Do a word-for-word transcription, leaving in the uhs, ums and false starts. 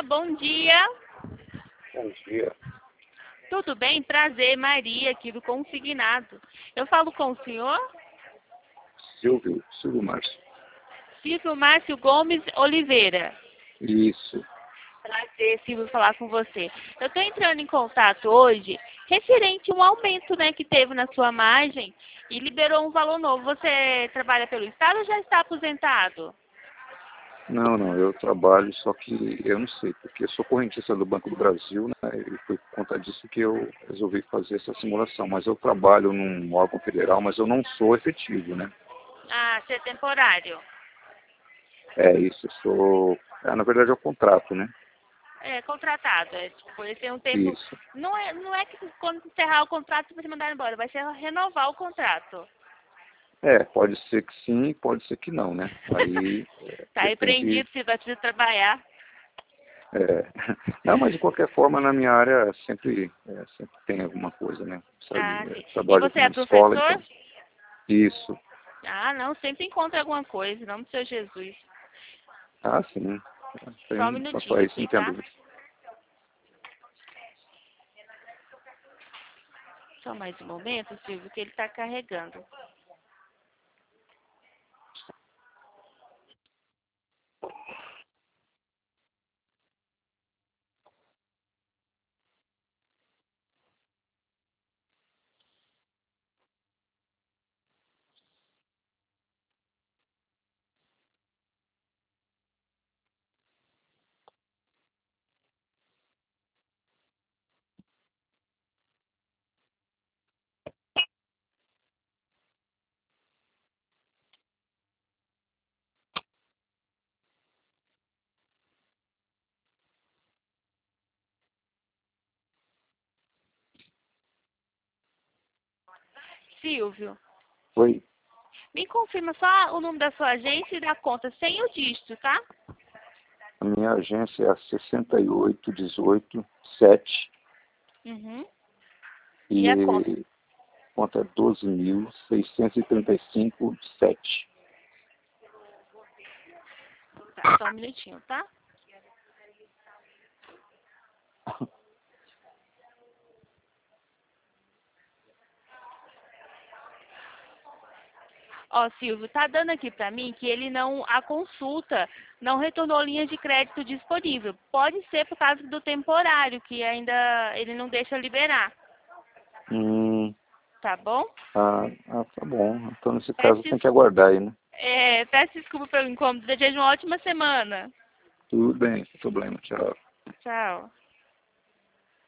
bom dia. Bom dia. Tudo bem? Prazer, Maria, aqui do Consignado. Eu falo com o senhor? Silvio, Silvio Márcio. Silvio Márcio Gomes Oliveira. Isso. Prazer, Silvio, falar com você. Eu estou entrando em contato hoje referente a um aumento, né, que teve na sua margem e liberou um valor novo. Você trabalha pelo Estado ou já está aposentado? Não, não, eu trabalho, só que eu não sei, porque eu sou correntista do Banco do Brasil, né, e foi por conta disso que eu resolvi fazer essa simulação. Mas eu trabalho num órgão federal, mas eu não sou efetivo, né? Ah, você é temporário. É isso, eu sou... É, na verdade é o contrato, né? É, contratado. É, tipo, ele tem um tempo... Isso. Não é, não é que quando encerrar o contrato você vai ser mandado embora, vai ser renovar o contrato. É, pode ser que sim, pode ser que não, né? Aí é, Tá depende... repreendido, você vai precisar trabalhar. É, não, mas de qualquer forma, na minha área sempre, é, sempre tem alguma coisa, né? Ah, Sabe, é, sim. E trabalho você é na escola, professor? então... Isso. Ah, não, sempre encontra alguma coisa, em nome do Senhor Jesus. Ah, sim. Só um Tem, quanto a minutinho isso, não aqui, tem tá? dúvida. Só mais um momento, Silvio, que ele tá carregando. Silvio, Oi, me confirma só o nome da sua agência e da conta sem o dígito, tá? a minha agência é a sessenta e oito dezoito sete Uhum. E a conta? e conta é doze mil seiscentos e trinta e cinco sete. Tá, só um minutinho, tá? Ó, Silvio, tá dando aqui pra mim que ele não, a consulta não retornou linha de crédito disponível. Pode ser por causa do temporário, que ainda ele não deixa liberar, Hum, tá bom? ah, ah, tá bom. Então, nesse Peço, caso, tem que aguardar aí, né? é, peço desculpa pelo incômodo, desejo uma ótima semana. Tudo bem, sem problema. Tchau. Tchau.